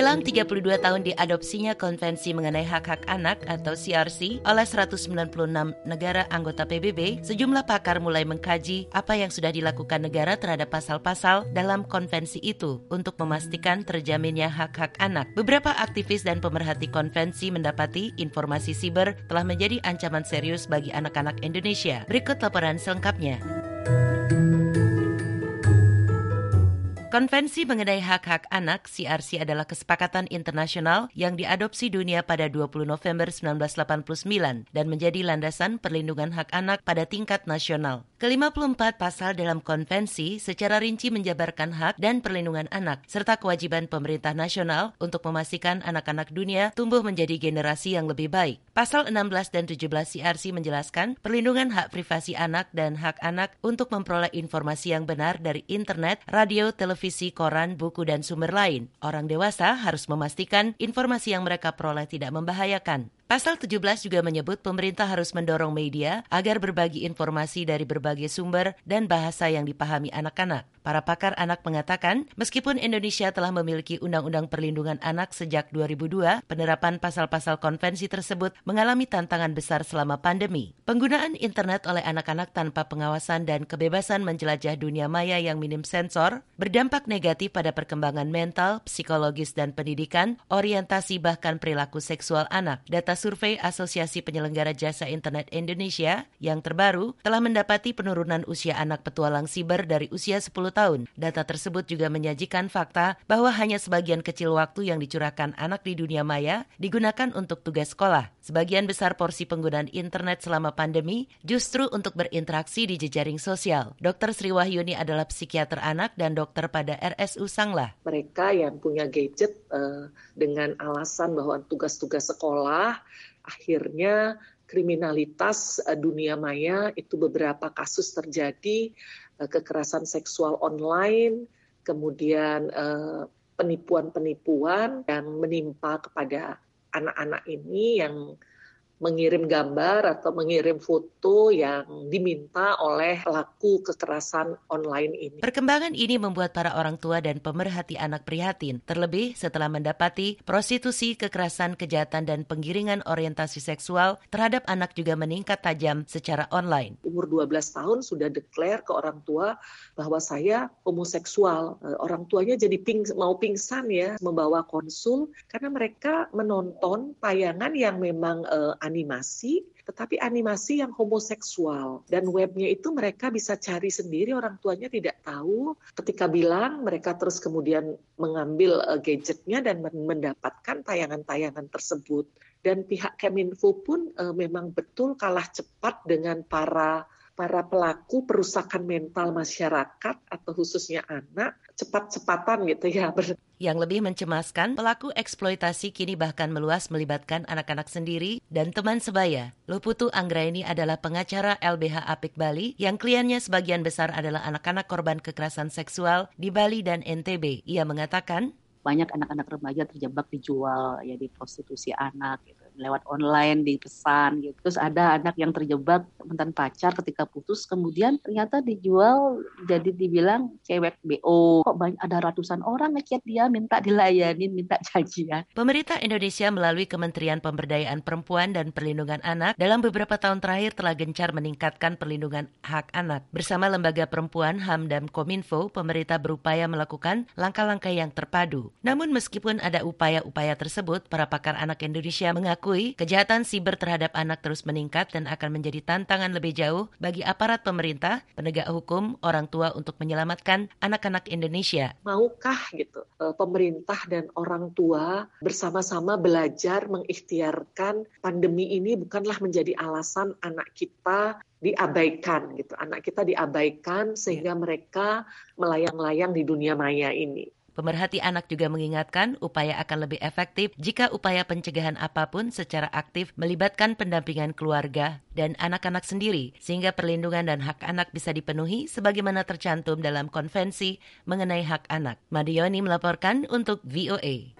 Menjelang 32 tahun diadopsinya Konvensi Mengenai Hak-Hak Anak atau CRC oleh 196 negara anggota PBB, sejumlah pakar mulai mengkaji apa yang sudah dilakukan negara terhadap pasal-pasal dalam konvensi itu untuk memastikan terjaminnya hak-hak anak. Beberapa aktivis dan pemerhati konvensi mendapati informasi siber telah menjadi ancaman serius bagi anak-anak Indonesia. Berikut laporan selengkapnya. Konvensi Mengenai Hak-Hak Anak (CRC) adalah kesepakatan internasional yang diadopsi dunia pada 20 November 1989 dan menjadi landasan perlindungan hak anak pada tingkat nasional. Ke-54 pasal dalam konvensi secara rinci menjabarkan hak dan perlindungan anak serta kewajiban pemerintah nasional untuk memastikan anak-anak dunia tumbuh menjadi generasi yang lebih baik. Pasal 16 dan 17 CRC menjelaskan perlindungan hak privasi anak dan hak anak untuk memperoleh informasi yang benar dari internet, radio, televisi, koran, buku, dan sumber lain. Orang dewasa harus memastikan informasi yang mereka peroleh tidak membahayakan. Pasal 17 juga menyebut pemerintah harus mendorong media agar berbagi informasi dari berbagai sumber dan bahasa yang dipahami anak-anak. Para pakar anak mengatakan, meskipun Indonesia telah memiliki Undang-Undang Perlindungan Anak sejak 2002, penerapan pasal-pasal konvensi tersebut mengalami tantangan besar selama pandemi. Penggunaan internet oleh anak-anak tanpa pengawasan dan kebebasan menjelajah dunia maya yang minim sensor berdampak negatif pada perkembangan mental, psikologis, dan pendidikan, orientasi bahkan perilaku seksual anak. Data survei Asosiasi Penyelenggara Jasa Internet Indonesia yang terbaru telah mendapati penurunan usia anak petualang siber dari usia 10 tahun. Data tersebut juga menyajikan fakta bahwa hanya sebagian kecil waktu yang dicurahkan anak di dunia maya digunakan untuk tugas sekolah. Sebagian besar porsi penggunaan internet selama pandemi justru untuk berinteraksi di jejaring sosial. Dr. Sri Wahyuni adalah psikiater anak dan dokter pada RSU Sanglah. Mereka yang punya gadget dengan alasan bahwa tugas-tugas sekolah, akhirnya kriminalitas dunia maya itu beberapa kasus terjadi, kekerasan seksual online, kemudian penipuan-penipuan yang menimpa kepada anak-anak ini yang mengirim gambar atau mengirim foto yang diminta oleh pelaku kekerasan online ini. Perkembangan ini membuat para orang tua dan pemerhati anak prihatin, terlebih setelah mendapati prostitusi, kekerasan, kejahatan, dan penggiringan orientasi seksual terhadap anak juga meningkat tajam secara online. Umur 12 tahun sudah declare ke orang tua bahwa saya homoseksual. Orang tuanya jadi mau pingsan ya, membawa konsul karena mereka menonton tayangan yang memang animasi, tetapi animasi yang homoseksual. Dan webnya itu mereka bisa cari sendiri, orang tuanya tidak tahu. Ketika bilang, mereka terus kemudian mengambil gadgetnya dan mendapatkan tayangan-tayangan tersebut. Dan pihak Keminfo pun memang betul kalah cepat dengan para pelaku perusakan mental masyarakat atau khususnya anak, cepat-cepatan gitu ya. Yang lebih mencemaskan, pelaku eksploitasi kini bahkan meluas melibatkan anak-anak sendiri dan teman sebaya. Luputu Anggraini adalah pengacara LBH Apik Bali yang kliennya sebagian besar adalah anak-anak korban kekerasan seksual di Bali dan NTB. Ia mengatakan, banyak anak-anak remaja terjebak dijual ya di prostitusi anak gitu, lewat online dipesan gitu. Terus ada anak yang terjebak mantan pacar ketika putus kemudian ternyata dijual jadi dibilang cewek BO. Kok banyak ada ratusan orang ngechat dia minta dilayanin, minta janjian. Pemerintah Indonesia melalui Kementerian Pemberdayaan Perempuan dan Perlindungan Anak dalam beberapa tahun terakhir telah gencar meningkatkan perlindungan hak anak. Bersama Lembaga Perempuan, HAM, dan Kominfo, pemerintah berupaya melakukan langkah-langkah yang terpadu. Namun meskipun ada upaya-upaya tersebut, para pakar anak Indonesia mengakui kejahatan siber terhadap anak terus meningkat dan akan menjadi tantangan lebih jauh bagi aparat pemerintah, penegak hukum, orang tua untuk menyelamatkan anak-anak Indonesia. Maukah gitu pemerintah dan orang tua bersama-sama belajar mengikhtiarkan pandemi ini bukanlah menjadi alasan anak kita diabaikan gitu. Anak kita diabaikan sehingga mereka melayang-layang di dunia maya ini. Pemerhati anak juga mengingatkan upaya akan lebih efektif jika upaya pencegahan apapun secara aktif melibatkan pendampingan keluarga dan anak-anak sendiri, sehingga perlindungan dan hak anak bisa dipenuhi sebagaimana tercantum dalam konvensi mengenai hak anak. Madioni melaporkan untuk VOA.